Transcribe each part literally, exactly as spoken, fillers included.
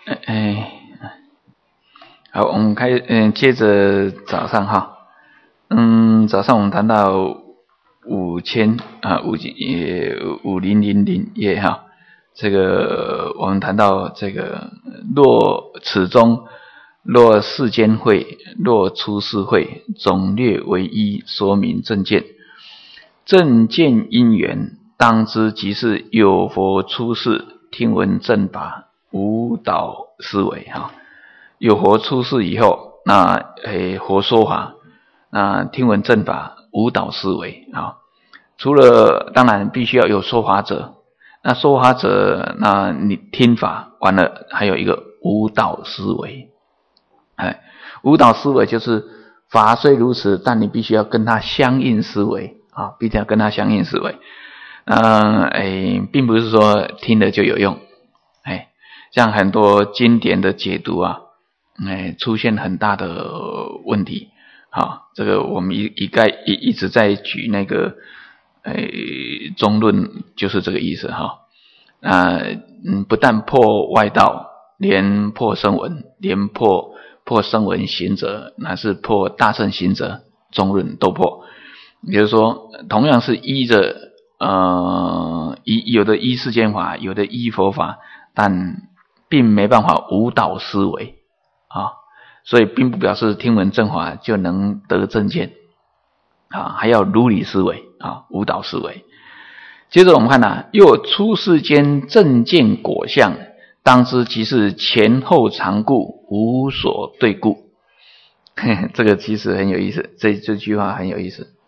哎，好，我们开嗯，接着早上哈，嗯，早上我们谈到五千啊，五也五零零零页哈，这个我们谈到这个若此中若世间会，若出世会，总略为一，说明正见。正见因缘，当知即是有佛出世，听闻正法，无倒思维哈。有佛出世以后，那诶佛说法，那听闻正法，无倒思维啊。除了当然必须要有说法者，那说法者，那你听法完了，还有一个无倒思维。哎，无倒思维就是法虽如此，但你必须要跟它相应思维啊，必须要跟它相应思维。嗯，哎，并不是说听了就有用。哎，像很多经典的解读啊，哎，出现很大的问题。好，这个我们一一概一一直在举那个，哎，中论就是这个意思哈。啊，嗯，不但破外道，连破声闻，连破破声闻行者，乃是破大乘行者，中论都破。也就是说，同样是依着呃依有的依世间法，有的依佛法，但并没办法无倒思维啊，所以并不表示听闻正法就能得正见啊，还要如理思维啊，无倒思维。接着我们看呐、啊，又出世间正见果相，当知即是前后常故，无所对故。这个其实很有意思，这这句话很有意思。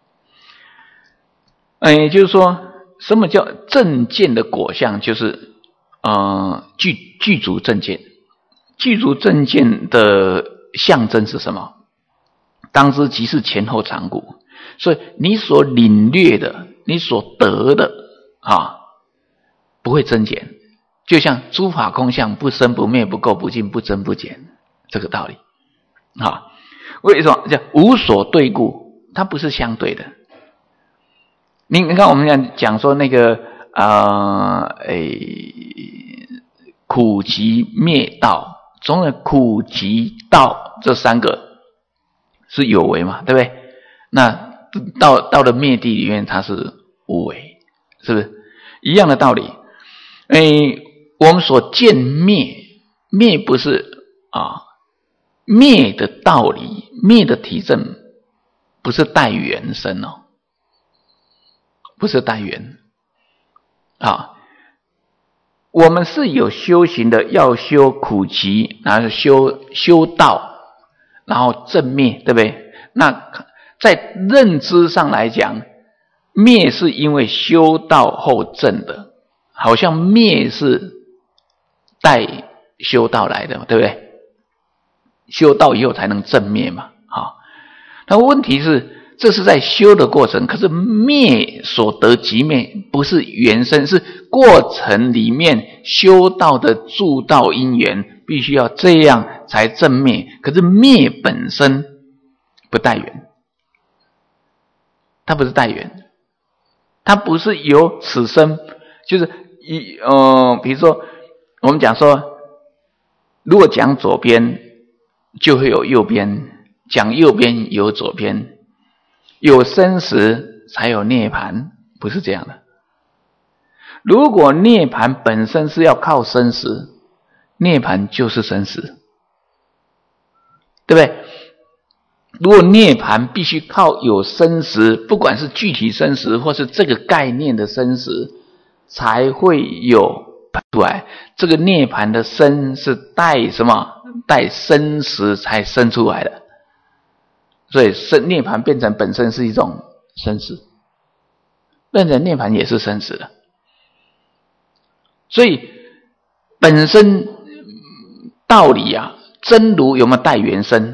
也就是说，什么叫正见的果相？就是呃具具足正见。具足正见的象征是什么？当知即是前后常故。所以你所领略的，你所得的啊，不会增减，就像诸法空相，不生不灭，不垢不净，不增不减，这个道理啊。为什么叫无所对故？它不是相对的。你你看我们讲讲说那个呃诶苦集灭道，总有苦集道这三个是有为嘛，对不对？那到到了灭地里面，它是无为，是不是一样的道理？诶，我们所见灭，灭不是啊，灭的道理，灭的体证，不是带缘生哦。不是带缘啊，我们是有修行的，要修苦集，然后修修道，然后正灭，对不对？那在认知上来讲，灭是因为修道后正的，好像灭是带修道来的，对不对？修道以后才能正灭嘛，好，那问题是。这是在修的过程，可是灭所得即灭，不是原生，是过程里面修道的助道因缘，必须要这样才正灭。可是灭本身不带缘，它不是带缘，它不是由此生，就是一呃，比如说我们讲说，如果讲左边，就会有右边；讲右边有左边。有生时才有涅槃，不是这样的。如果涅槃本身是要靠生死，涅槃就是生死，对不对？如果涅槃必须靠有生时，不管是具体生时或是这个概念的生时，才会有出来。这个涅槃的生是带什么？带生时才生出来的。所以生涅槃变成本身是一种生死，变成涅槃也是生死的。所以本身道理啊，真如有没有带缘生？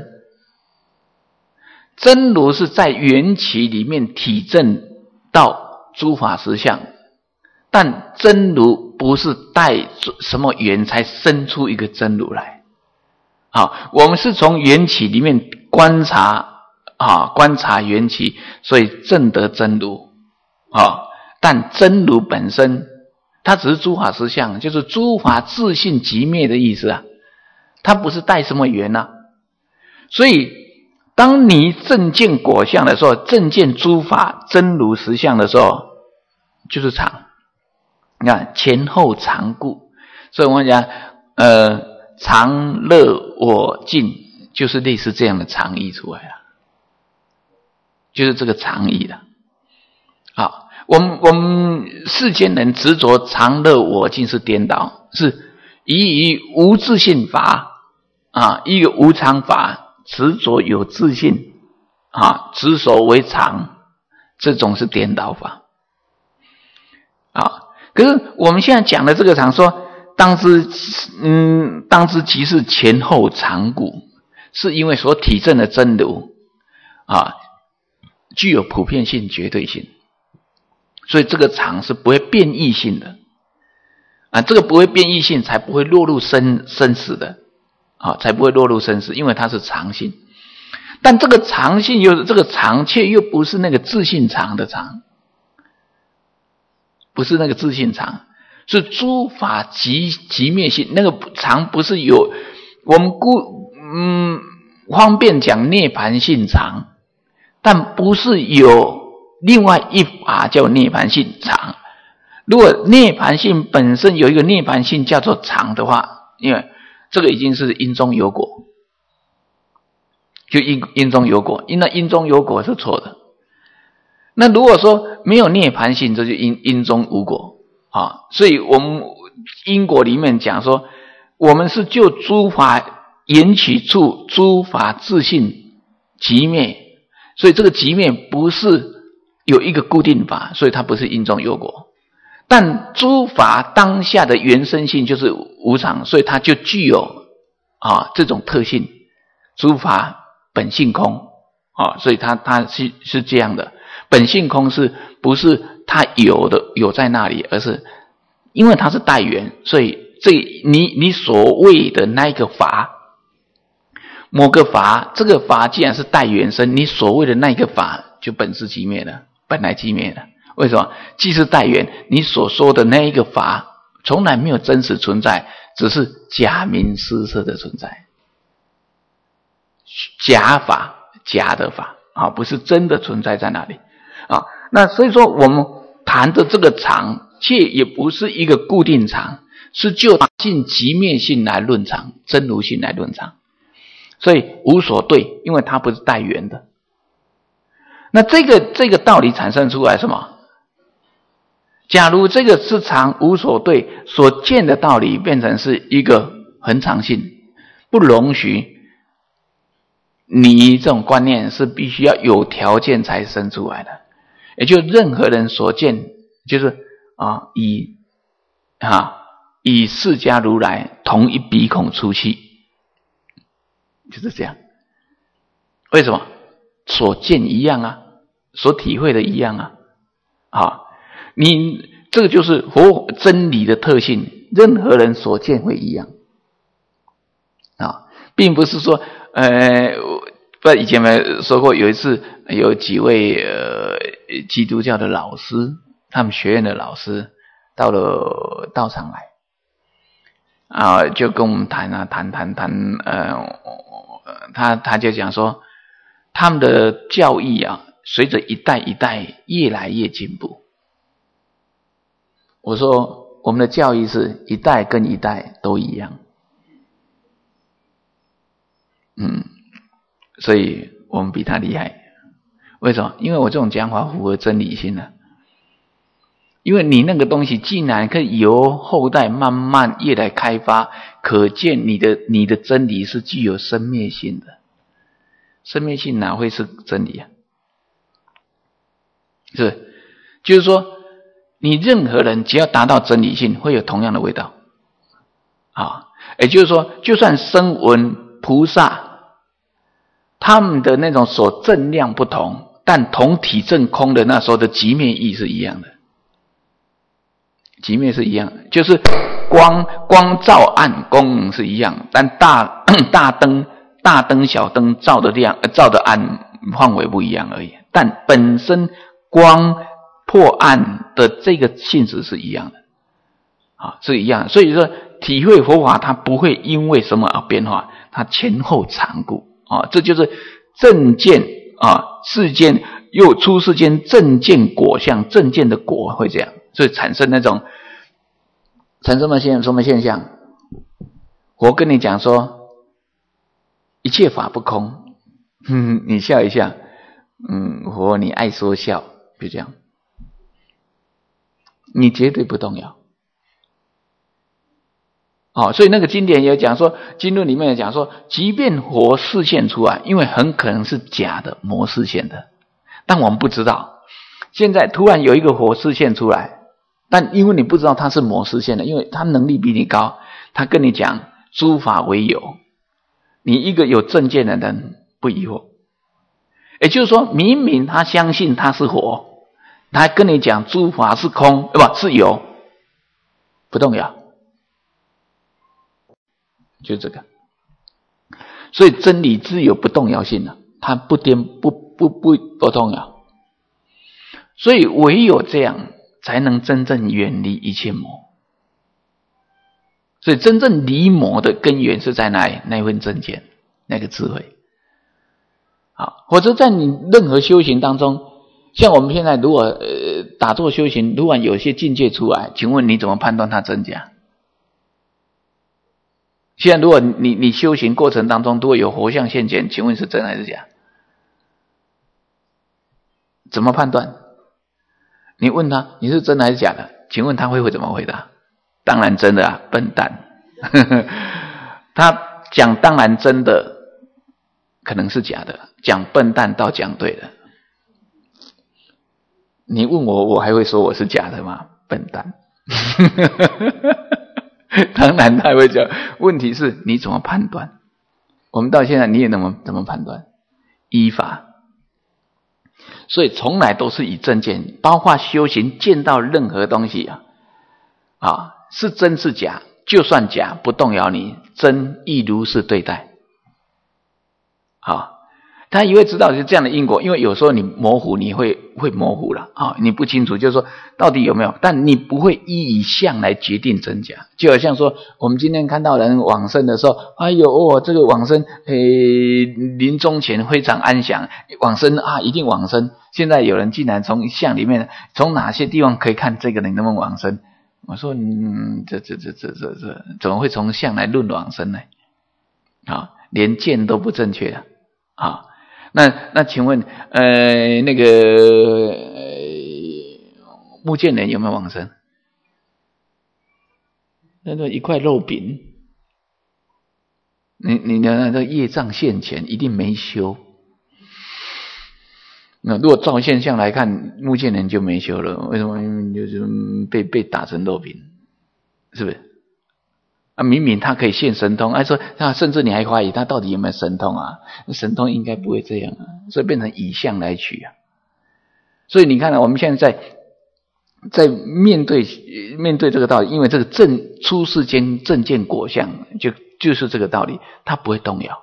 真如是在缘起里面体证到诸法实相，但真如不是带什么缘才生出一个真如来。好，我们是从缘起里面观察。啊，观察缘起，所以证得真如啊。但真如本身，它只是诸法实相，就是诸法自性即灭的意思啊。 它不是带什么缘啊。所以当你正见果相的时候，正见诸法真如实相的时候，就是常。你看前后常故，所以我们讲呃常乐我净，就是类似这样的常义出来了，就是这个常义了。好，我们我们世间人执着常乐我净是颠倒，是以于无自性法啊，一个无常法执着有自性啊，执守为常，这种是颠倒法啊。可是我们现在讲的这个常说，当知嗯，当知即是前后常故，是因为所体证的真如啊，具有普遍性、绝对性，所以这个常是不会变异性的啊，这个不会变异性才不会落入生生死的啊，才不会落入生死，因为它是常性。但这个常性又这个常，却又不是那个自性常的常。不是那个自性常，是诸法即即灭性。那个常不是有我们故嗯方便讲涅槃性常，但不是有另外一法叫涅槃性常。如果涅槃性本身有一个涅槃性叫做常的话，因为这个已经是因中有果，就因因中有果，因那因中有果是错的。那如果说没有涅槃性，这就因因中无果啊。所以我们因果里面讲说，我们是就诸法缘起处，诸法自性即灭，所以这个即灭不是有一个固定法，所以它不是因中有果。但诸法当下的原生性就是无常，所以它就具有啊这种特性，诸法本性空啊，所以它它是是这样的。本性空是不是它有的有在那里，而是因为它是带缘，所以这你你所谓的那一个法，某个法，这个法既然是带缘生，你所谓的那一个法就本自即灭了，本来即灭了。为什么？既是带缘，你所说的那一个法从来没有真实存在，只是假名施设的存在，假法，假的法啊，不是真的存在在那里啊。那所以说我们谈的这个常，却也不是一个固定常，是就性即灭性来论常，真如性来论常，所以无所对，因为它不是带缘的。那这个这个道理产生出来什么？假如这个是常无所对，所见的道理变成是一个恒常性，不容许你这种观念是必须要有条件才生出来的，也就任何人所见，就是啊以啊以释迦如来同一鼻孔出气，就是这样。为什么？所见一样啊，所体会的一样啊，啊，你这个就是佛真理的特性，任何人所见会一样啊，并不是说呃，不以前没说过，有一次有几位呃基督教的老师，他们学院的老师到了道场来啊，就跟我们谈啊谈谈谈呃，他他就讲说，他们的教义啊，随着一代一代越来越进步。我说我们的教义是一代跟一代都一样，嗯，所以我们比他厉害。为什么？因为我这种讲法符合真理性啊。因为你那个东西既然可以由后代慢慢越来开发，可见你的你的真理是具有生灭性的。生灭性哪会是真理啊？是，就是说你任何人只要达到真理性，会有同样的味道啊。也就是说，就算声闻菩萨，他们的那种所证量不同，但同体证空的那时候的极灭义是一样的。极灭是一样的，就是光光照暗功能是一样，但大大灯大灯小灯照的亮照的暗范围不一样而已，但本身光破暗的这个性质是一样的啊，是一样的。所以说体会佛法，它不会因为什么而变化，它前后常故啊，这就是正见啊，世间又出世间正见果相，正见的果会这样，所以产生那种产生了现什么现象？我跟你讲说，一切法不空，嗯，你笑一下，嗯，佛你爱说笑，就这样，你绝对不动摇。哦，所以那个经典也讲说，经论里面也讲说，即便佛示现出来，因为很可能是假的魔示现的，但我们不知道。现在突然有一个佛示现出来，但因为你不知道他是魔示现的，因为他能力比你高，他跟你讲诸法为有，你一个有正见的人不疑惑。也就是说，明明他相信他是佛，他跟你讲诸法是空，不是有，不动摇。就这个，所以真理自有不动摇性了，它不颠不不不不动摇，所以唯有这样才能真正远离一切魔。所以真正离魔的根源是在哪里？那份正见，那个智慧。好，或者在你任何修行当中，像我们现在如果呃打坐修行，如果有些境界出来，请问你怎么判断它真假？现在如果你你修行过程当中如果有佛像现前，请问是真还是假？怎么判断？你问他你是真还是假的，请问他会会怎么回答？当然真的啊，笨蛋。他讲当然真的可能是假的，讲笨蛋倒讲对了。你问我，我还会说我是假的吗？笨蛋。当然他会讲，问题是你怎么判断？我们到现在你也怎么怎么判断？依法。所以从来都是以正见，包括修行见到任何东西啊，啊是真是假，就算假不动摇你，真亦如是对待。好。他也会知道是这样的因果，因为有时候你模糊，你会会模糊了啊、哦，你不清楚，就是说到底有没有，但你不会依以相来决定真假。就好像说，我们今天看到人往生的时候，哎呦哦，这个往生，诶，临终前非常安详，往生啊，一定往生。现在有人竟然从相里面，从哪些地方可以看这个人能不能往生？我说，嗯，这这这这这这，怎么会从相来论往生呢？啊、哦，连见都不正确啊！啊、哦。那那请问，呃，那个呃目犍连有没有往生？那个一块肉饼，你你的那个业障现前，一定没修。那如果照现象来看，目犍连就没修了。为什么？就是被被打成肉饼，是不是？啊，明明他可以现神通，哎说，那甚至你还怀疑他到底有没有神通啊？神通应该不会这样啊，所以变成以相来取啊。所以你看啊，我们现在在在面对面对这个道理，因为这个正出世间正见果相，就就是这个道理，它不会动摇。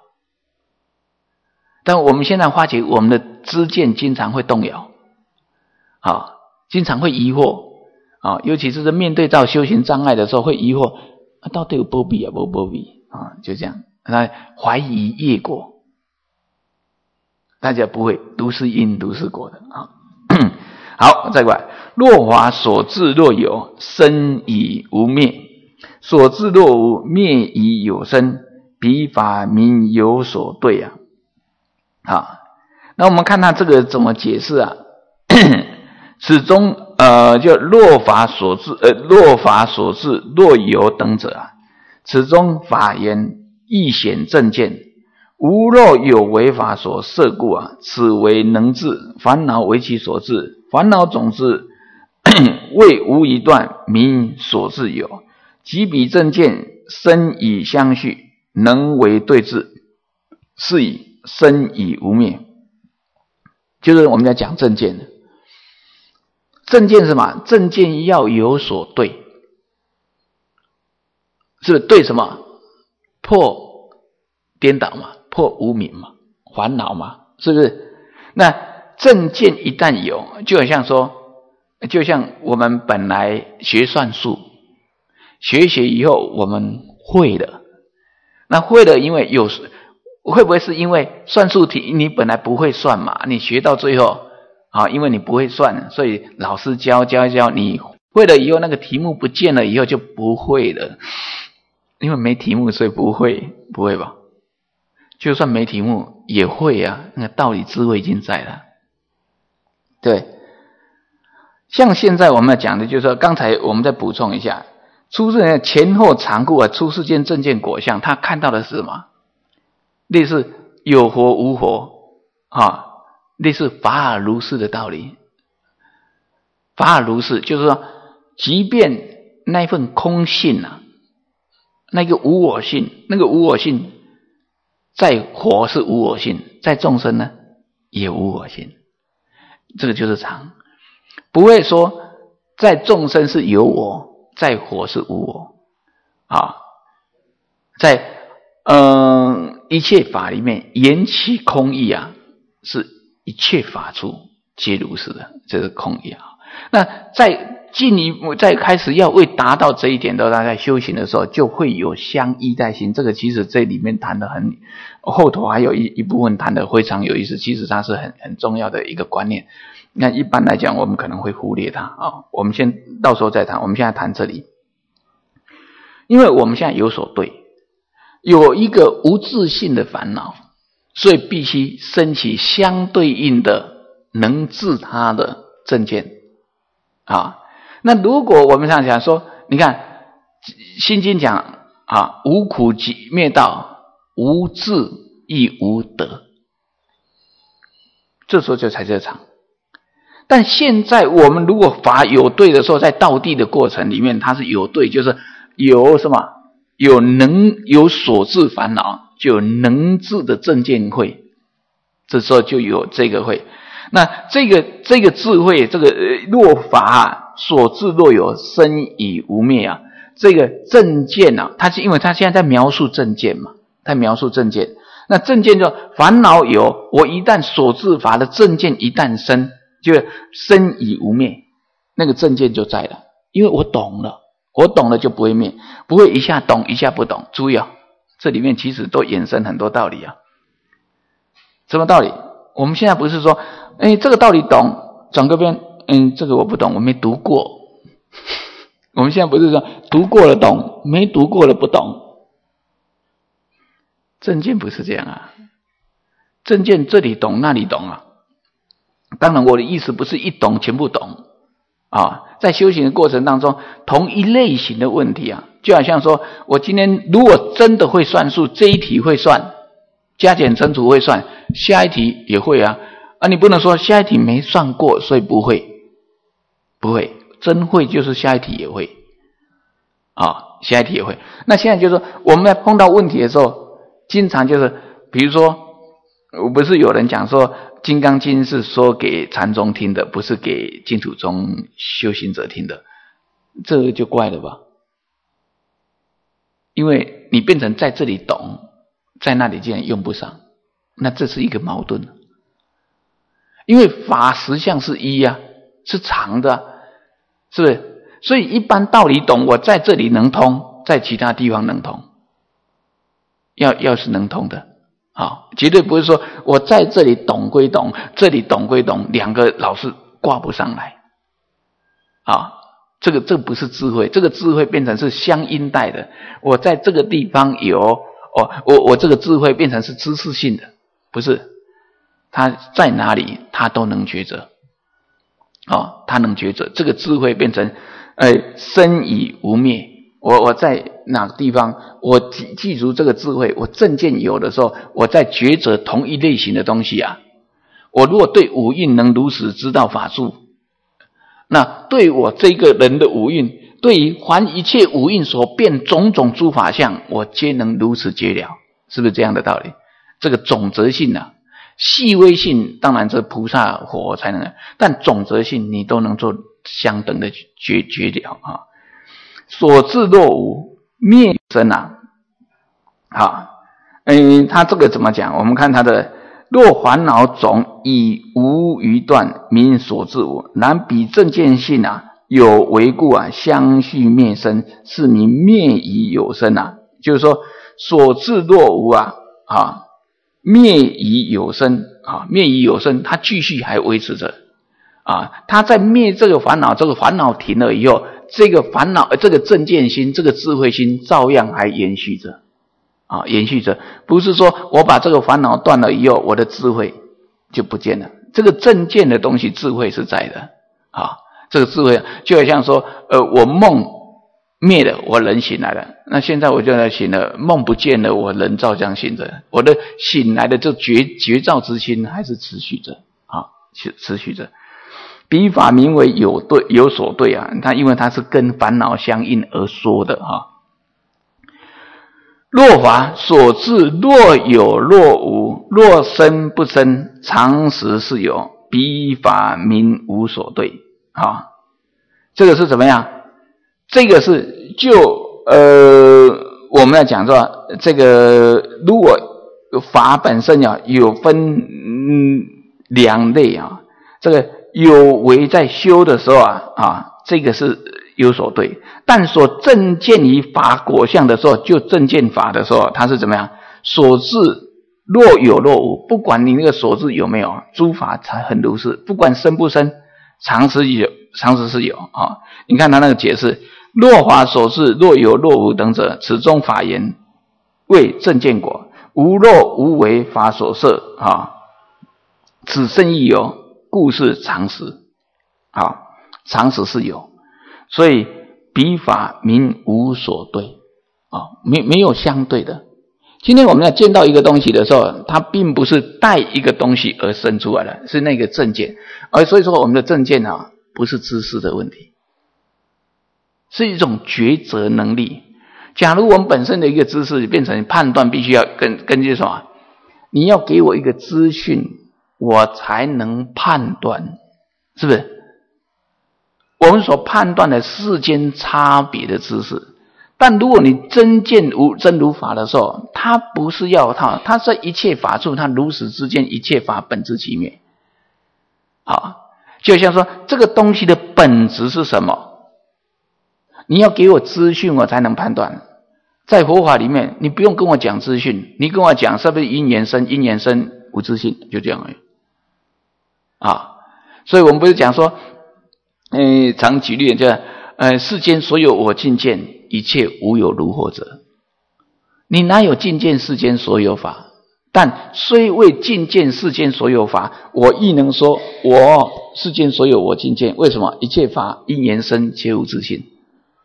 但我们现在发觉，我们的知见经常会动摇，啊，经常会疑惑啊，尤其是在面对到修行障碍的时候，会疑惑。啊，到底有波比啊，没波比啊，就这样，他怀疑业果，大家不会如是因如是果的啊。好，再过来，若法所至若有，生以无灭；所至若无，灭以有生。彼法名有所对啊。好，那我们看他这个怎么解释啊？此中呃，就若法所至，呃，若法所至，若有等者啊，此中法言亦显正见，无若有为法所摄故啊，此为能治，烦恼为其所致，烦恼总之未无一断，名所致有，即彼正见生以相续，能为对治，是以生以无灭。就是我们在讲正见的。正见是什么？正见要有所对，是不是对什么？破颠倒嘛，破无明嘛，烦恼嘛，是不是？那正见一旦有，就好像说，就像我们本来学算术， 学一学以后我们会了，那会了，因为有会不会是因为算术题你本来不会算嘛，你学到最后啊，因为你不会算，所以老师教教一教，你会了以后那个题目不见了以后就不会了，因为没题目所以不会，不会吧？就算没题目也会啊，那个道理智慧已经在了。对，像现在我们要讲的就是说，刚才我们再补充一下，出世间前后常故啊，出世间正见果相，他看到的是什么？类似有佛无佛啊，类似法尔如是的道理。法尔如是就是说，即便那份空性啊，那个无我性，那个无我性在佛是无我性，在众生呢也无我性，这个就是常。不会说在众生是有我，在佛是无我啊。在嗯、呃、一切法里面，言其空义啊，是一切法处皆如是的，这是空义啊。那在进一步再开始要为达到这一点的，大家修行的时候就会有相依在心。这个其实这里面谈的很，后头还有一一部分谈的非常有意思，其实它是很很重要的一个观念。那一般来讲我们可能会忽略它啊，我们先到时候再谈，我们现在谈这里。因为我们现在有所对，有一个无自性的烦恼，所以必须升起相对应的能治它的正见啊。那如果我们想想说，你看心经讲啊，无苦集灭道，无智亦无得，这时候就才是常。但现在我们如果法有对的时候，在道地的过程里面，它是有对，就是有什么？有能有所治烦恼，就有能治的正见慧，这时候就有这个慧。那这个这个智慧，这个若法所治若有生已无灭啊，这个正见啊，它是因为它现在在描述正见嘛，在描述正见。那正见就烦恼有，我一旦所治法的正见一旦生，就生已无灭，那个正见就在了，因为我懂了，我懂了就不会灭，不会一下懂一下不懂。注意啊，这里面其实都衍生很多道理啊。什么道理？我们现在不是说，哎，这个道理懂，转个边，嗯，这个我不懂，我没读过。我们现在不是说读过了懂，没读过了不懂。正见不是这样啊，正见这里懂那里懂啊。当然我的意思不是一懂全部懂啊，在修行的过程当中，同一类型的问题啊，就好像说我今天如果真的会算数，这一题会算，加减乘除会算，下一题也会啊，啊你不能说下一题没算过所以不会，不会，真会就是下一题也会啊，下一题也会。那现在就是说我们在碰到问题的时候，经常就是比如说，我不是有人讲说金刚经是说给禅宗听的，不是给净土宗修行者听的，这个就怪了吧？因为你变成在这里懂，在那里竟然用不上，那这是一个矛盾。因为法实相是一啊，是常的啊，是不是？所以一般道理懂，我在这里能通，在其他地方能通，要要是能通的。好，绝对不是说我在这里懂归懂，这里懂归懂，两个老是挂不上来啊！这个这个不是智慧，这个智慧变成是相应带的。我在这个地方有哦，我我这个智慧变成是知识性的，不是他在哪里他都能抉择哦，他能抉择。这个智慧变成呃生已无灭。我我在哪个地方，我记记住这个智慧，我正见有的时候，我在抉择同一类型的东西啊。我如果对五蕴能如实知道法住，那对我这个人的五蕴，对于凡一切五蕴所变种种诸法相，我皆能如此觉了，是不是这样的道理？这个总则性啊，细微性当然这菩萨佛才能，但总则性你都能做相等的觉觉了啊。所至若无，灭生啊！好，嗯，他这个怎么讲？我们看他的若烦恼种以无余断，名所至无。然彼正见性啊， 有为故啊，相续灭生，是名灭已有生啊。就是说，所至若无啊，啊，灭已有生啊，灭已有生，它继续还维持着啊。它在灭这个烦恼，这个烦恼停了以后，这个烦恼，这个正见心，这个智慧心，照样还延续着啊，延续着。不是说我把这个烦恼断了以后，我的智慧就不见了。这个正见的东西，智慧是在的啊。这个智慧就好像说，呃，我梦灭了，我人醒来了。那现在我就来醒了，梦不见了，我人照样醒着。我的醒来的这觉觉照之心还是持续着啊，持持续着。彼法名为有对有所对啊，它因为它是跟烦恼相应而说的啊。若法所至，若有若无，若生不生，常时是有。彼法名无所对啊。这个是怎么样？这个是就呃，我们要讲说，这个如果法本身啊有分嗯两类啊，这个有为在修的时候啊啊，这个是有所对，但所正见于法果相的时候，就正见法的时候，它是怎么样？所至若有若无，不管你那个所至有没有，诸法才很如是，不管生不生，常时有，常时是有啊。你看他那个解释，若法所至，若有若无等者，此中法言为正见果，无若无为法所摄啊，此生亦有，故是常时啊，常时是有。所以彼法名无所对啊，没没有相对的。今天我们要见到一个东西的时候，它并不是带一个东西而生出来的，是那个正见。而所以说我们的正见啊，不是知识的问题，是一种抉择能力。假如我们本身的一个知识变成判断，必须要根根据什么？你要给我一个资讯，我才能判断，是不是？我们所判断的世间差别的知识。但如果你真见无真如法的时候，它不是要它，它在一切法处，它如实之间，一切法本质其灭。好，就像说这个东西的本质是什么？你要给我资讯，我才能判断。在佛法里面，你不用跟我讲资讯，你跟我讲是不是因缘生，因缘生无自性，就这样而已。啊，所以我们不是讲说，呃，常举例就呃，世间所有我尽见，一切无有如惑者。你哪有尽见世间所有法？但虽未尽见世间所有法，我亦能说我世间所有我尽见。为什么？一切法因缘生，皆无自性。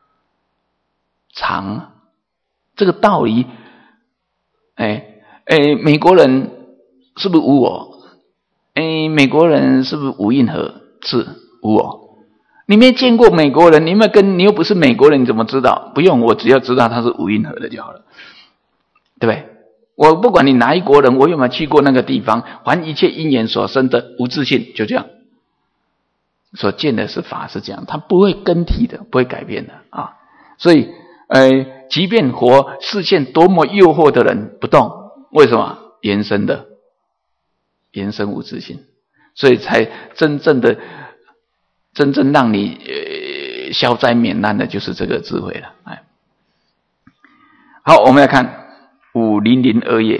常这个道理，哎哎，美国人是不是无我？哎，美国人是不是无因何？是无我。你没见过美国人，你没跟你又不是美国人，你怎么知道？不用，我只要知道他是无因何的就好了，对不对？我不管你哪一国人，我有没有去过那个地方，凡一切因缘所生的无自性，就这样。所见的是法是这样，它不会更替的，不会改变的啊。所以，呃，即便活视线多么诱惑的人不动，为什么？延伸的，延伸无自性，所以才真正的。真正让你呃消灾免难的就是这个智慧了。哎，好，我们来看五零零二页，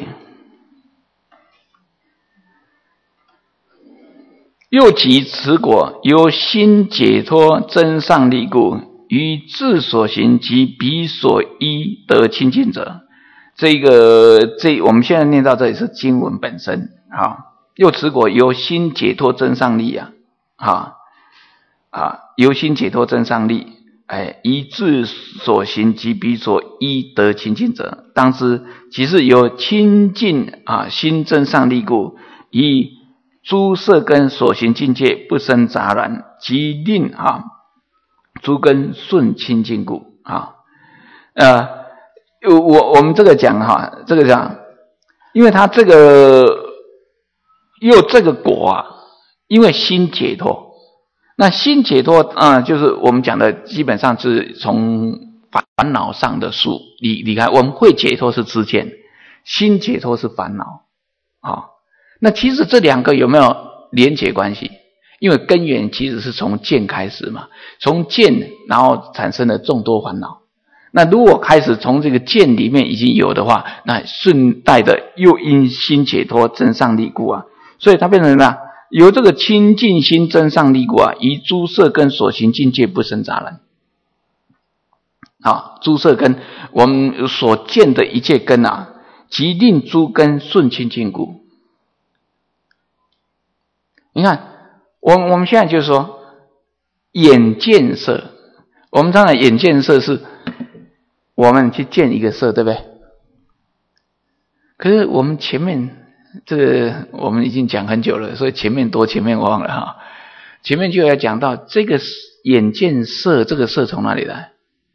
又其此果由心解脱真上力故，于自所行及彼所依得清净者。这个这我们现在念到这里是经文本身啊。又此果由心解脱真上力啊，啊。啊，由心解脱真上力，哎，依自所行及彼所依得清净者，当知即是由清净啊心真上力故，以诸色根所行境界不生杂染，即令啊诸根顺清净故啊。呃，我我们这个讲哈，这个讲，因为他这个又这个果啊，因为心解脱。那心解脱啊、呃，就是我们讲的，基本上是从烦恼上的束离离开。我们会解脱是知见，心解脱是烦恼啊、哦。那其实这两个有没有连结关系？ 因为根源其实是从见开始嘛，从见然后产生了众多烦恼。那如果开始从这个见里面已经有的话，那顺带的又因心解脱增上利故啊，所以它变成什么？由这个清净心增上利故啊，以诸色根所行境界不生杂染。好，诸色根我们所见的一切根啊，即令诸根顺清净故。你看，我我们现在就是说，眼见色，我们当然眼见色是我们去见一个色，对不对？可是我们前面这个我们已经讲很久了，所以前面多前面忘了哈。前面就要讲到这个眼见色，这个色从哪里来？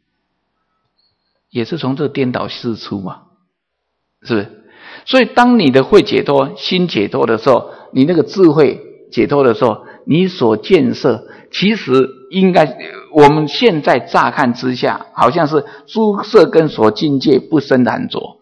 也是从这颠倒事出嘛，是不是？所以当你的慧解脱、心解脱的时候，你那个智慧解脱的时候，你所见色，其实应该我们现在乍看之下，好像是诸色根所境界不生染着，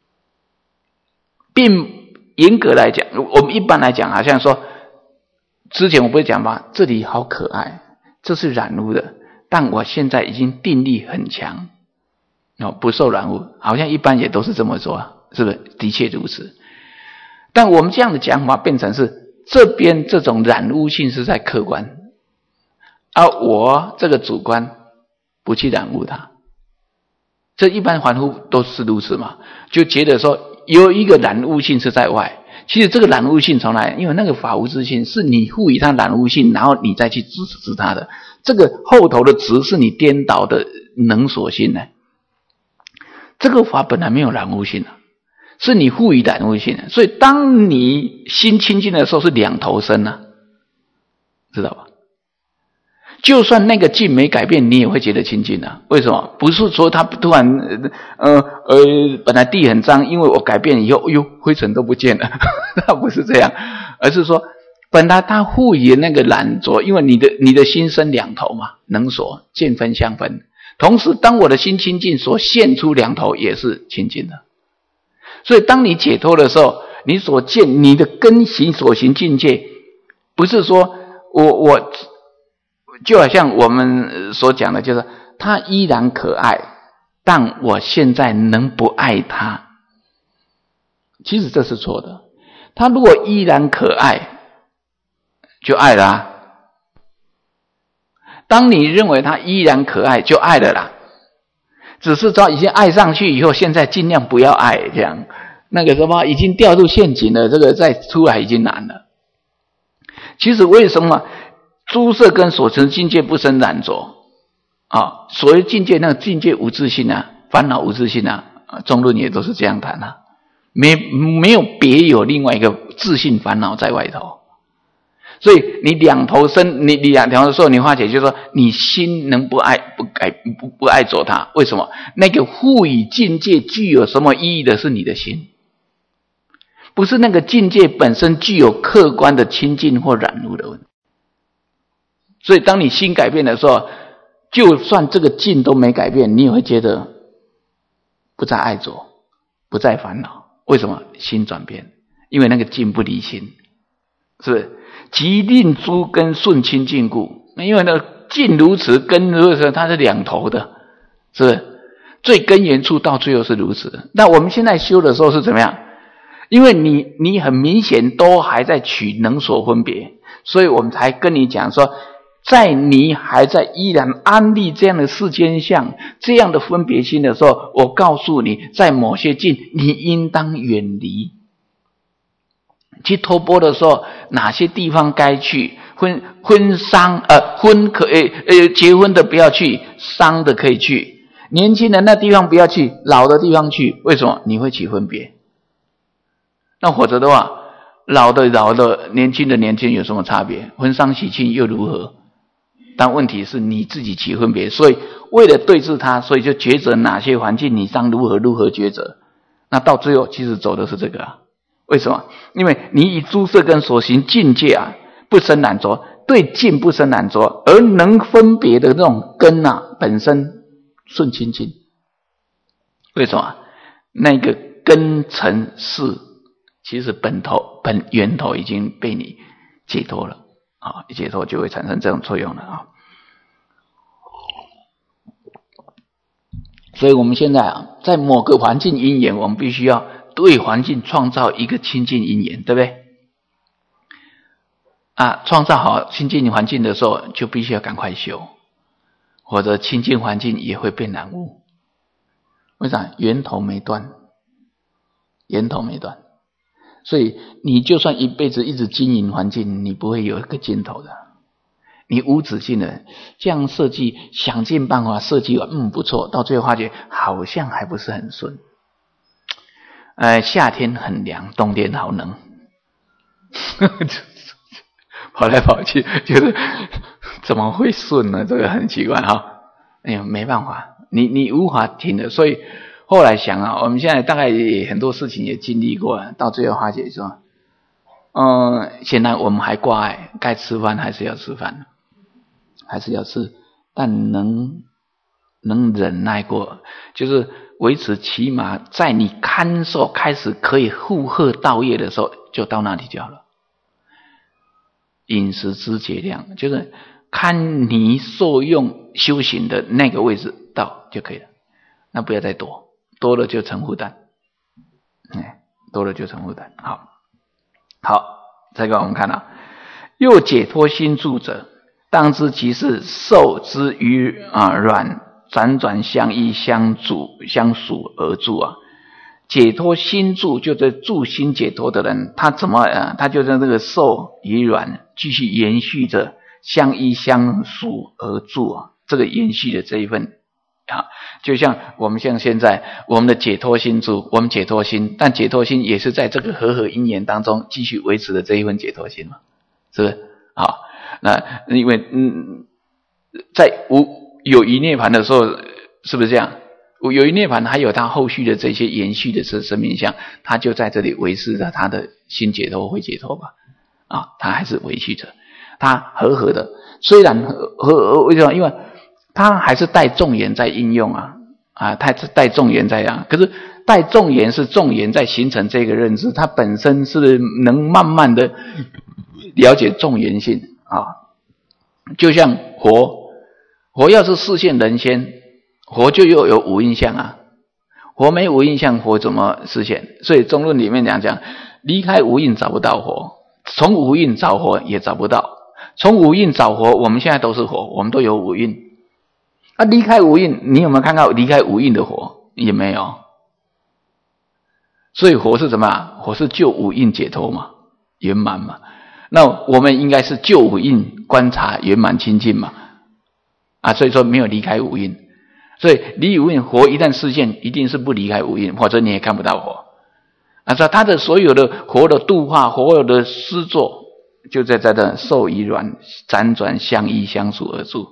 并严格来讲，我们一般来讲，好像说，之前我不是讲吗？这里好可爱，这是染污的，但我现在已经定力很强。哦，不受染污，好像一般也都是这么说，是不是？的确如此。但我们这样的讲法变成是这边这种染污性是在客观，而我这个主观不去染污它。这一般凡夫都是如此嘛，就觉得说有一个染污性是在外。其实这个染污性从来，因为那个法无自性是你赋予它染污性，然后你再去支持它的。这个后头的执是你颠倒的能所性呢。这个法本来没有染污性，是你赋予染污性的。所以当你心清净的时候是两头生啊，知道吧？就算那个境没改变，你也会觉得清净啊。为什么？不是说它突然呃呃本来地很脏，因为我改变以后，哎呦灰尘都不见了，那不是这样，而是说本来它赋予那个染着，因为你的你的心生两头嘛，能所见分相分。同时当我的心清净，所现出两头也是清净的。所以当你解脱的时候，你所见你的根行所行境界，不是说我我就好像我们所讲的，就是他依然可爱，但我现在能不爱他，其实这是错的。他如果依然可爱，就爱了啊。当你认为他依然可爱，就爱了啦。只是说已经爱上去以后，现在尽量不要爱，这样那个什么已经掉入陷阱了，这个再出来已经难了。其实为什么诸色根所成境界不生染着啊？所谓境界，那个境界无自性啊，烦恼无自性啊，中论也都是这样谈啊，没没有别有另外一个自性烦恼在外头。所以你两头生，你你两头的时候，你化解就是说，你心能不爱不改不不爱着它？为什么？那个赋予境界具有什么意义的是你的心，不是那个境界本身具有客观的清净或染污的问题。所以当你心改变的时候，就算这个境都没改变，你也会觉得不再爱着，不再烦恼。为什么？心转变，因为那个境不离心，是不是？即令诸根顺清净故，因为呢境如此，根如此，它是两头的，是不是？最根源处到最后是如此。那我们现在修的时候是怎么样？因为你你很明显都还在取能所分别，所以我们才跟你讲说，在你还在依然安立这样的世间相，这样的分别心的时候，我告诉你，在某些境你应当远离。去托钵的时候，哪些地方该去？婚婚丧呃婚可呃呃结婚的不要去，丧的可以去。年轻人那地方不要去，老的地方去。为什么？你会起分别。那否则的话，老的老的，年轻的年轻有什么差别？婚丧喜庆又如何？但问题是你自己起分别，所以为了对治它，所以就抉择哪些环境你当如何如何抉择。那到最后其实走的是这个啊。为什么？因为你以诸色根所行境界啊，不生染着，对境不生染着，而能分别的那种根啊，本身顺清净。为什么？那个根尘是，其实本头本源头已经被你解脱了啊，解脱就会产生这种作用了啊。所以我们现在啊，在某个环境因缘，我们必须要对环境创造一个清净因缘，对不对？啊，创造好清净环境的时候，就必须要赶快修，或者清净环境也会变染污。为啥？源头没断，源头没断，所以你就算一辈子一直经营环境，你不会有一个尽头的。你无止境的这样设计，想尽办法设计，嗯，不错，到最后发觉好像还不是很顺。呃，夏天很凉，冬天好冷，跑来跑去，觉得怎么会顺呢？这个很奇怪哈、哦。哎呀，没办法，你你无法停的。所以后来想啊，我们现在大概也很多事情也经历过了，到最后发觉说，嗯，显然我们还挂碍，该吃饭还是要吃饭，还是要吃，但能能忍耐过，就是维持起码在你堪受开始可以负荷道业的时候，就到那里就好了。饮食之节量，就是看你受用修行的那个位置到就可以了，那不要再多，多了就成负担，哎，多了就成负担。好，好，这个我们看到，又解脱心住者，当知即是受之于啊软，辗转相依相主相属而住啊。解脱心住，就是住心解脱的人，他怎么啊？他就在这个受与软继续延续着相依相属而住啊，这个延续的这一份啊，就像我们像现在我们的解脱心住，我们解脱心，但解脱心也是在这个和合因缘当中继续维持的这一份解脱心嘛，是不是？好，那因为嗯，在无有余涅槃的时候，是不是这样？有余涅槃还有他后续的这些延续的生命相，他就在这里维持着他的心解脱会解脱吧，啊，他还是维续着，他和合的，虽然和和为什么？因为他还是带众缘在应用啊，啊，他是带众缘在啊，可是带众缘是众缘在形成这个认知，他本身是能慢慢的了解众缘性啊，就像佛，佛要是示现人仙。佛就又有无印象啊，佛没无印象，佛怎么实现？所以中论里面讲讲，离开无印找不到佛，从无印找佛也找不到，从无印找佛，我们现在都是佛，我们都有无印。啊，离开无印，你有没有看到离开无印的佛？也没有。所以佛是什么？佛是救无印解脱嘛，圆满嘛。那我们应该是救无印观察圆满清净嘛。啊，所以说没有离开无印。所以离无印，佛一旦示现，一定是不离开无印，否则你也看不到佛。啊，说他的所有的佛的度化，所有的施作，就在这的受与软，辗转相依相属而住。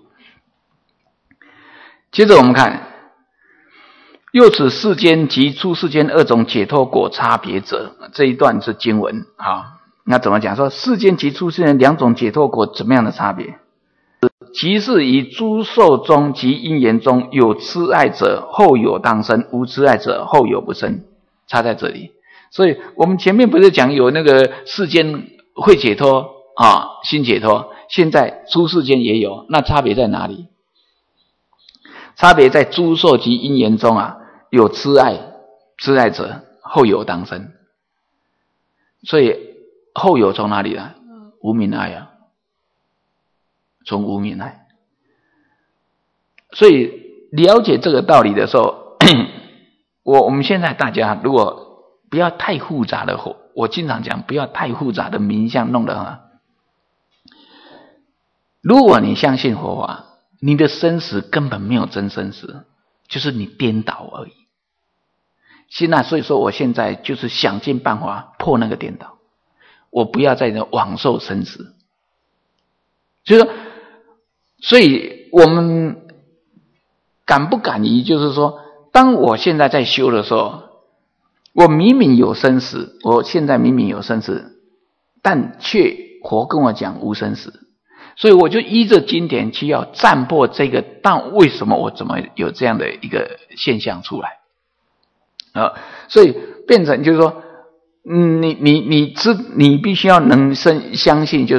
接着我们看，又此世间及出世间二种解脱果差别者，这一段是经文啊。那怎么讲？说世间及出世间两种解脱果怎么样的差别？即是以诸受中及因缘中有痴爱者后有当生，无痴爱者后有不生，差在这里。所以我们前面不是讲有那个世间会解脱啊，心解脱，现在出世间也有，那差别在哪里？差别在诸受及因缘中啊，有痴爱，痴爱者后有当生。所以后有从哪里来？无明爱啊。从无明来，所以了解这个道理的时候，我我们现在大家如果不要太复杂的，我经常讲不要太复杂的名相弄得啊。如果你相信佛法，你的生死根本没有真生死，就是你颠倒而已。现在所以说，我现在就是想尽办法破那个颠倒，我不要再枉受生死。所以说。所以我们敢不敢于就是说，当我现在在修的时候，我明明有生死，我现在明明有生死，但却佛跟我讲无生死，所以我就依着经典去要战破这个，但为什么我怎么有这样的一个现象出来啊？所以变成就是说，嗯，你你你知你必须要能生相信，就是说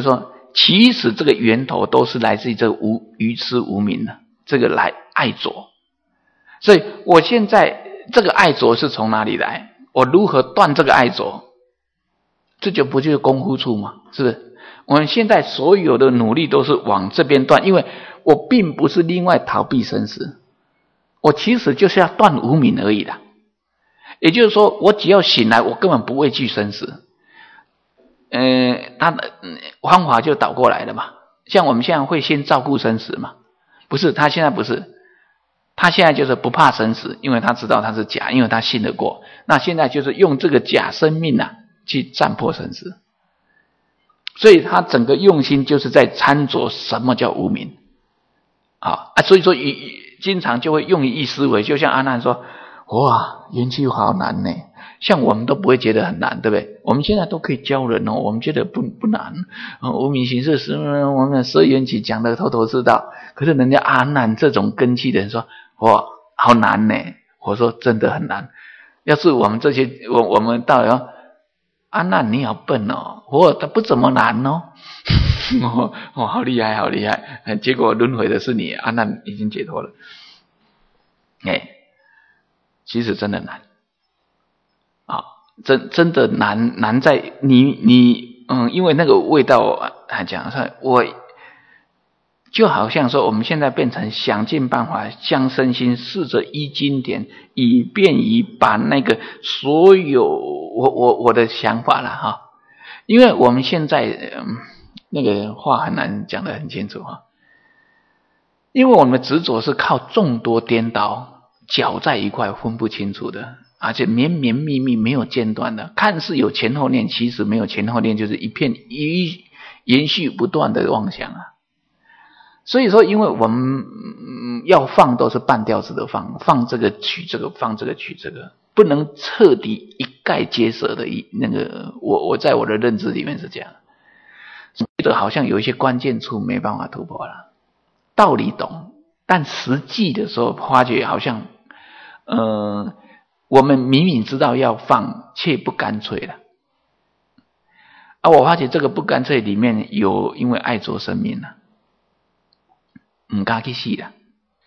其实这个源头都是来自于这个无愚痴无明的这个来爱着。所以我现在这个爱着是从哪里来？我如何断这个爱着？这就不就是功夫处吗？是不是？我们现在所有的努力都是往这边断，因为我并不是另外逃避生死，我其实就是要断无明而已啦。也就是说，我只要醒来，我根本不畏惧生死。呃，他的方法就倒过来了嘛。像我们现在会先照顾生死嘛，不是？他现在不是，他现在就是不怕生死，因为他知道他是假，因为他信得过。那现在就是用这个假生命啊，去战破生死。所以他整个用心就是在参着什么叫无明啊啊！所以说，经常就会用一思维，就像阿难说：“哇，缘起好难呢。”像我们都不会觉得很难，对不对？我们现在都可以教人哦，我们觉得不不难。嗯，无明行识是我们十二缘起讲的头头是道，可是人家阿难这种根器的人说：“哇，好难呢。”我说真的很难。要是我们这些，我我们到底阿难你好笨哦，我他不怎么难哦，哦哦，好厉害，好厉害！结果轮回的是你，阿难已经解脱了。哎，其实真的难啊，真真的难难在你你嗯，因为那个味道啊，讲说我就好像说我们现在变成想尽办法将身心试着依经典，以便于把那个所有我我我的想法了哈，因为我们现在、嗯、那个话很难讲得很清楚哈，因为我们的执着是靠众多颠倒搅在一块分不清楚的，而且绵绵密密没有间断的，看似有前后念，其实没有前后念，就是一片一延续不断的妄想啊。所以说，因为我们、嗯、要放都是半调子的放，放这个取这个，放这个取这个，不能彻底一概皆舍的一那个，我我在我的认知里面是这样，觉得好像有一些关键处没办法突破了，道理懂，但实际的时候发觉好像，呃，我们明明知道要放，却不干脆了。啊，我发觉这个不干脆里面有因为爱着生命了。唔敢去死啦！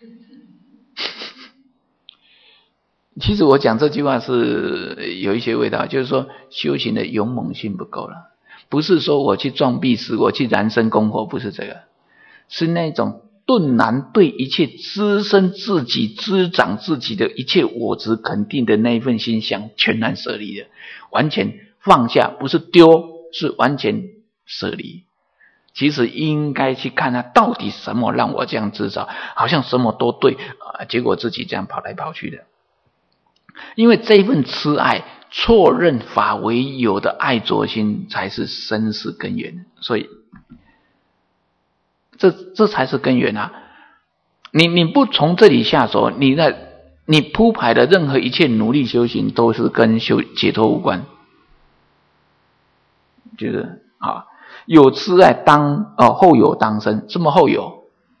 其实我讲这句话是有一些味道，就是说修行的勇猛性不够了，不是说我去撞壁石，我去燃身功火，不是这个，是那种顿然对一切滋生自己、滋长自己的一切我执肯定的那一份心想全然舍离的，完全放下，不是丢，是完全舍离。其实应该去看他到底什么让我这样执着，好像什么都对啊，结果自己这样跑来跑去的。因为这份痴爱错认法为有的爱着心才是生死根源，所以这这才是根源啊！你你不从这里下手，你的你铺排的任何一切努力修行都是跟修解脱无关，觉得啊。有痴爱当哦后有当生，什么后有？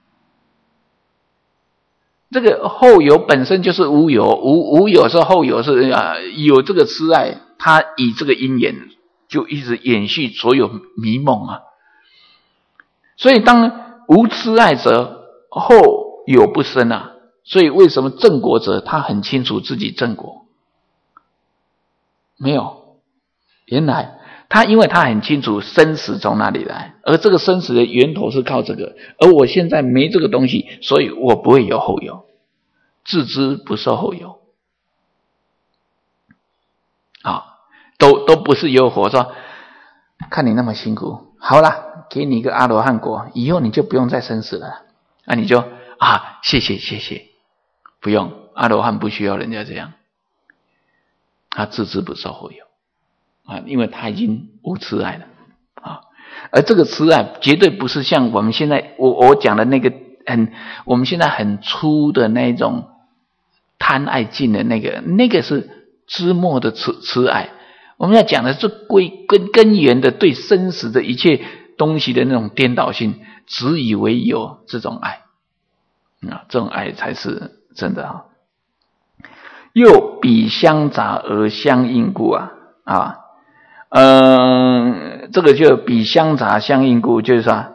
这个后有本身就是无有，无无有是后有是啊，有这个痴爱，它以这个因缘就一直延续所有迷梦啊。所以当无痴爱者，后有不生啊。所以为什么正果者他很清楚自己正果？没有，原来。他因为他很清楚生死从哪里来，而这个生死的源头是靠这个，而我现在没这个东西，所以我不会有后有，自知不受后有啊，都都不是诱惑，说看你那么辛苦，好啦，给你一个阿罗汉果，以后你就不用再生死了，那、啊、你就啊谢谢谢谢，不用，阿罗汉不需要人家这样，他自知不受后有。啊，因为他已经无痴爱了啊，而这个痴爱绝对不是像我们现在我我讲的那个很我们现在很粗的那种贪爱尽的那个，那个是知末的痴痴爱。我们要讲的是归根根源的对生死的一切东西的那种颠倒性，只以为有这种爱啊，这种爱才是真的啊。又彼相杂而相应故啊啊。 呃，这个就比相杂相应故，就是说，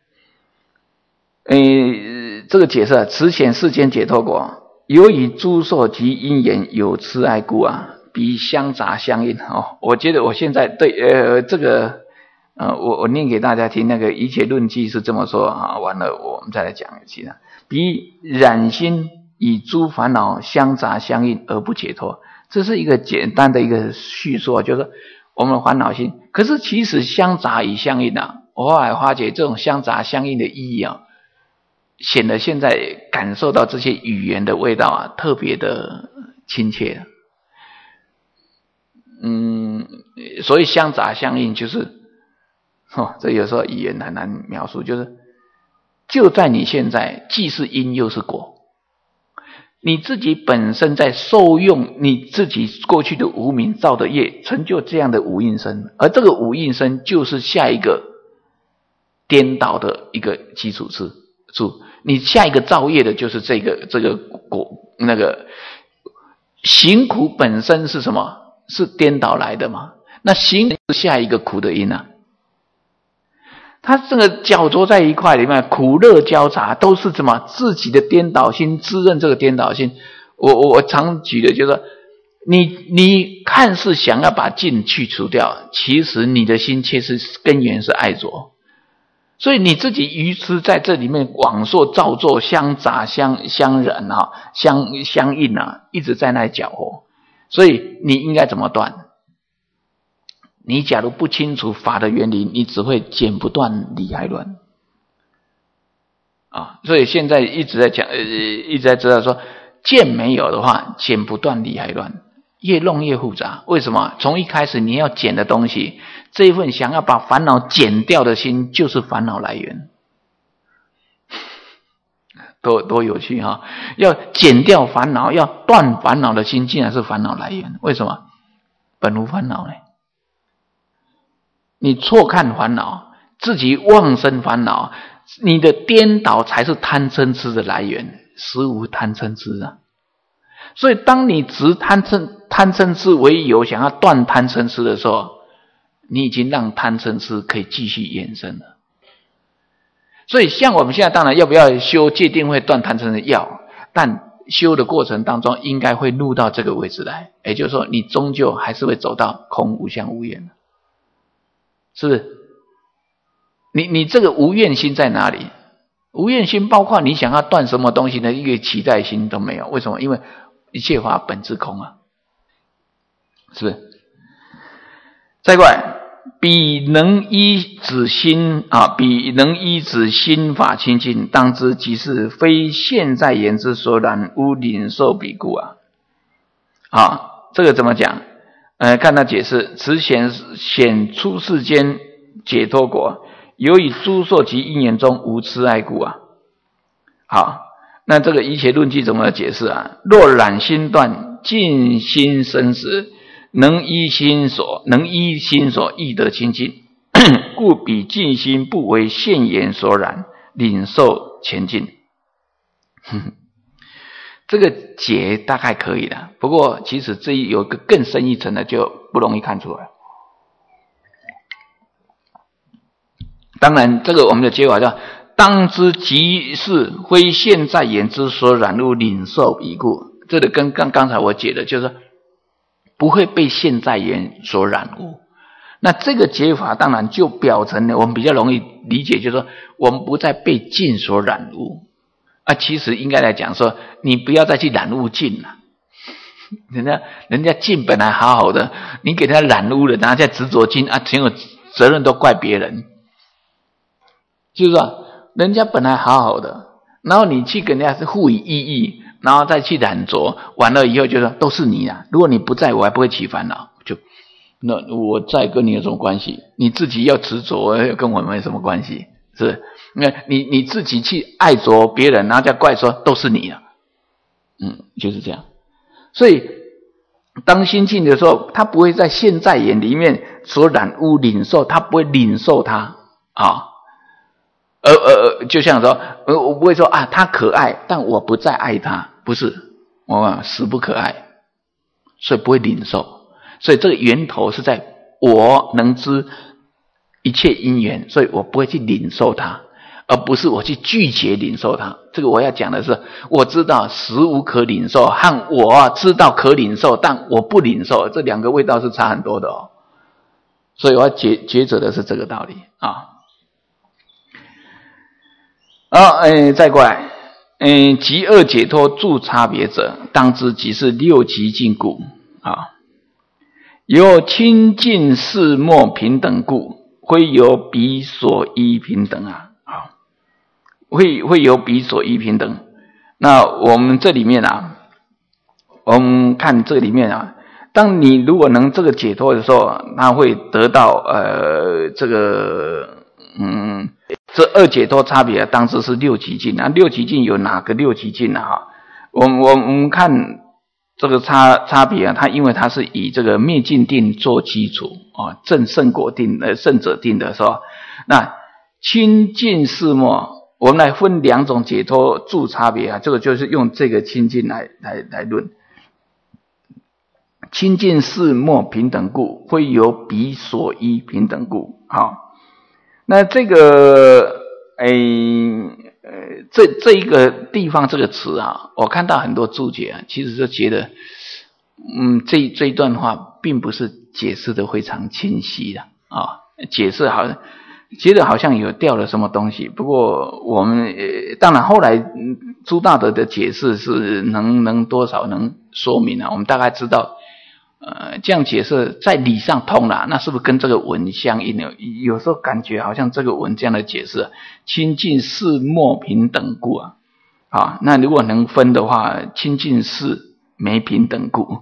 诶，这个解释啊，此显世间解脱果，由于诸受及因缘有痴爱故啊，比相杂相应。哦，我觉得我现在对呃这个呃我我念给大家听，那个一切论记是这么说啊，完了我们再来讲其他。比染心以诸烦恼相杂相应而不解脱，这是一个简单的一个叙述，就是我们的烦恼心。可是其实相杂与相应啊，我后来发觉这种相杂相应的意义啊，显得现在感受到这些语言的味道啊，特别的亲切。嗯，所以相杂相应就是，哦，这有时候语言很难描述，就是就在你现在既是因又是果，你自己本身在受用你自己过去的无明造的业，成就这样的无应身，而这个无应身就是下一个颠倒的一个基础是处，你下一个造业的就是这个这个果，那个行苦本身是什么？是颠倒来的嘛？那行是下一个苦的因啊，它这个搅着在一块里面，苦乐交杂，都是什么？自己的颠倒心，自认这个颠倒心。我我我常举的就是说，你你看似想要把境去除掉，其实你的心却是根源是爱着，所以你自己愚痴在这里面广受造作，相杂相相染啊，相相应啊，一直在那里搅和。所以你应该怎么断？你假如不清楚法的原理，你只会剪不断理还乱啊！所以现在一直在讲，呃，一直在知道说，剑没有的话，剪不断理还乱，越弄越复杂。为什么？从一开始你要剪的东西，这一份想要把烦恼剪掉的心，就是烦恼来源。多多有趣哈！要剪掉烦恼，要断烦恼的心，竟然是烦恼来源。为什么？本无烦恼呢？你错看烦恼，自己妄生烦恼，你的颠倒才是贪嗔痴的来源，实无贪嗔痴啊！所以，当你执贪嗔贪嗔痴为由，想要断贪嗔痴的时候，你已经让贪嗔痴可以继续延伸了。所以像我们现在当然要不要修戒定慧断贪嗔痴要，但修的过程当中应该会入到这个位置来，也就是说你终究还是会走到空无相无愿，是不是？你你这个无愿心在哪里？无愿心包括你想要断什么东西的一个期待心都没有。为什么？因为一切法本自空啊，是不是？再过来，彼能依止心啊，彼能依止心法清净，当知即是非现在言之所染，无领受彼故啊。啊，这个怎么讲？呃，看他解释，此显显出世间解脱果，由于诸受及因缘中无痴爱故啊。好，那这个一切论记怎么解释啊？若染心断，尽心生时，能依心所能依心所亦得清净，故彼尽心不为现言所染，领受前进。这个解大概可以的，不过其实这有个更深一层的就不容易看出来。当然，这个我们的解法叫当知即是非现在言之所染入领受彼故。这个跟刚刚才我解的就是不会被现在言所染污。那这个解法当然就表层呢，我们比较容易理解，就是说我们不再被境所染污啊。其实应该来讲说，你不要再去染污境了。人家人家境本来好好的，你给他染污了，然后再执着境啊，全有责任都怪别人。就是说，人家本来好好的，然后你去跟人家是赋予意义，然后再去染着，完了以后就说都是你啊！如果你不在，我还不会起烦恼。就那我在跟你有什么关系？你自己要执着，跟我没什么关系，是不是？那你你自己去爱着别人，然后再怪说都是你啊，嗯，就是这样。所以当心境的时候，他不会在现在眼里面所染污领受，他不会领受它啊。呃呃，就像说，呃，我不会说啊，他可爱，但我不再爱他，不是，我死不可爱，所以不会领受。所以这个源头是在我能知一切因缘，所以我不会去领受它，而不是我去拒绝领受它。这个我要讲的是，我知道实无可领受，和我知道可领受，但我不领受，这两个味道是差很多的哦。所以我要抉抉择的是这个道理啊。啊，哎，再过来，嗯，极恶解脱著差别者，当知即是六极尽故啊。由清净四末平等故，非由彼所依平等啊。啊，会会由彼所依平等。那我们这里面啊，我们看这里面啊，当你如果能这个解脱的时候，那会得到呃这个嗯。这二解脱差别当知是六极尽啊，六极尽有哪个六极尽啊？我我我们看这个差差别啊，它因为它是以这个灭尽定做基础啊，正胜果定呃胜者定的时候，那清净四末，我们来分两种解脱住差别啊，这个就是用这个清净来来来论。清净四末平等故，非由彼所依平等故，好。那这个，诶，呃，这这一个地方这个词啊，我看到很多注解啊，其实就觉得，嗯，这这一段话并不是解释的非常清晰的啊，解释好像觉得好像有掉了什么东西。不过我们呃，当然后来嗯朱大德的解释是能能多少能说明啊，我们大概知道。呃，这样解释在理上通了，那是不是跟这个文相应呢？有时候感觉好像这个文这样的解释，清净四末平等故啊，啊，那如果能分的话，清净四没平等故，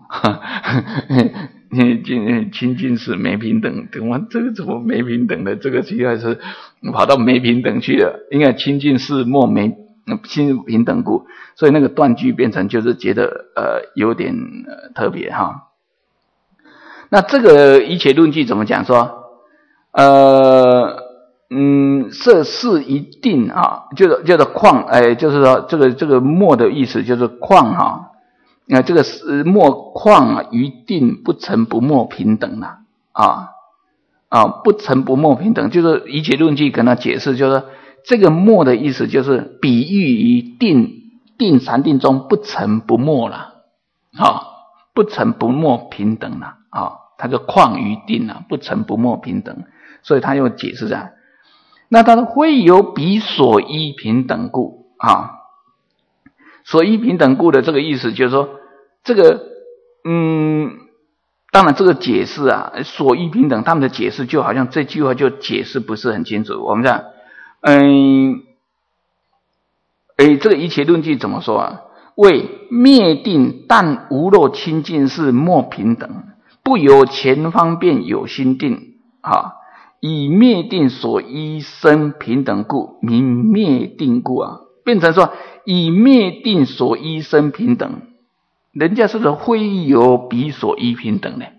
清净四没平等，等完这个怎么没平等的？这个实在是跑到没平等去了，应该清净四末没清平等故，所以那个断句变成就是觉得呃有点、呃、特别哈。那这个一切论据怎么讲说？呃，嗯，设事一定啊，就是叫做况，哎，就是说这个这个末的意思就是况哈，那、呃、这个是末况啊，于定不成不没平等了啊啊，不成不没平等，就是一切论据跟他解释，就是说这个末的意思就是比喻于定定禅定中不成不没了，啊，不成不没平等了啊。他就况于定啊，不成不没平等，所以他又解释啊。那他说非由彼所依平等故啊，所依平等故的这个意思就是说，这个嗯，当然这个解释啊，所依平等他们的解释就好像这句话就解释不是很清楚。我们讲，嗯，哎，这个一切论据怎么说啊？为灭定但无漏清净是莫平等。不由前方便有心定啊，以灭定所依生平等故，名灭定故啊，变成说以灭定所依生平等，人家是不是非由彼所依平等呢？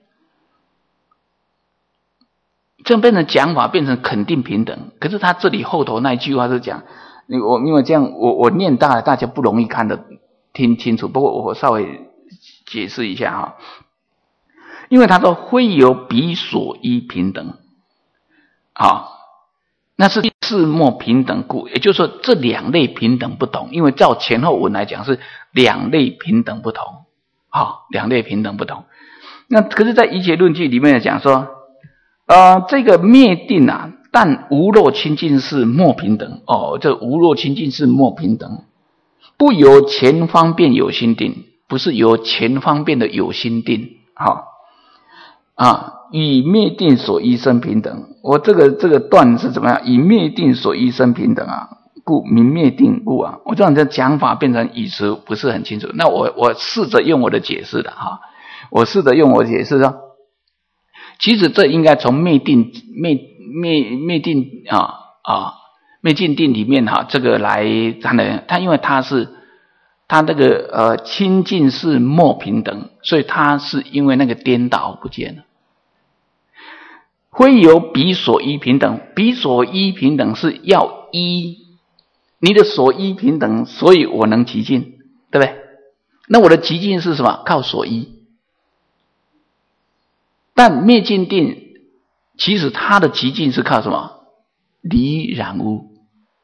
这样变成讲法变成肯定平等，可是他这里后头那一句话是讲，我因为这样我我念大概大家不容易看得听清楚，不过我稍微解释一下哈。因为他说非由彼所依平等，好，那是四末平等故，也就是说这两类平等不同，因为照前后文来讲是两类平等不同，好，两类平等不同。那可是在一切论据里面讲说，呃，这个灭定啊，但无漏清净是莫平等哦，这无漏清净是莫平等，不由前方便有心定，不是由前方便的有心定，好。啊，以灭定所依生平等，我这个这个段是怎么样？以灭定所依生平等啊，故名灭定故啊。我这样的讲法变成语词不是很清楚，那我我试着用我的解释的哈，我试着用我的解释说，其实这应该从灭定灭灭灭定啊啊灭尽定里面哈，这个来谈的，它因为它是它那个呃清净是莫平等，所以它是因为那个颠倒不见了。非由彼所依平等，彼所依平等是要依你的所依平等，所以我能极尽，对不对？那我的极尽是什么？靠所依。但灭尽定其实它的极尽是靠什么？离染污。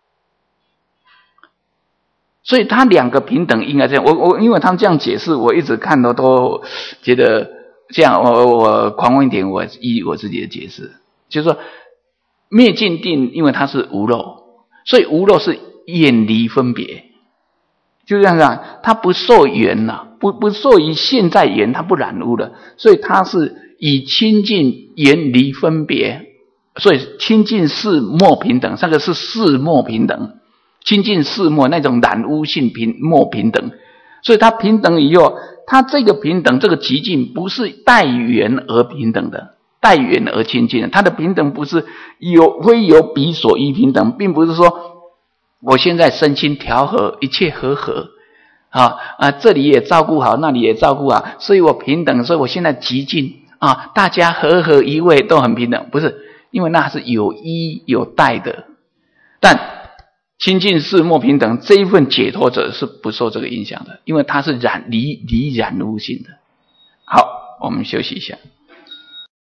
所以它两个平等应该这样。我我因为他们这样解释，我一直看到都觉得这样。我我狂妄一点，我依我自己的解释，就是说灭尽定，因为它是无漏，所以无漏是远离分别，就这样讲，它不受缘呐，不不受于现在缘，它不染污了，所以它是以清净远离分别，所以清净是莫平等，这个是是莫平等。清净是莫那种染污性平莫平等，所以它平等以后，它这个平等这个极尽不是带缘而平等的，带缘而清净的，它的平等不是有非有彼所依平等，并不是说我现在身心调和，一切和合啊啊，这里也照顾好，那里也照顾好，所以我平等，所以我现在极尽啊，大家和合一味都很平等，不是，因为那是有依有带的，但清净是莫平等，这一份解脱者是不受这个影响的，因为它是染离离染污性的。好，我们休息一下。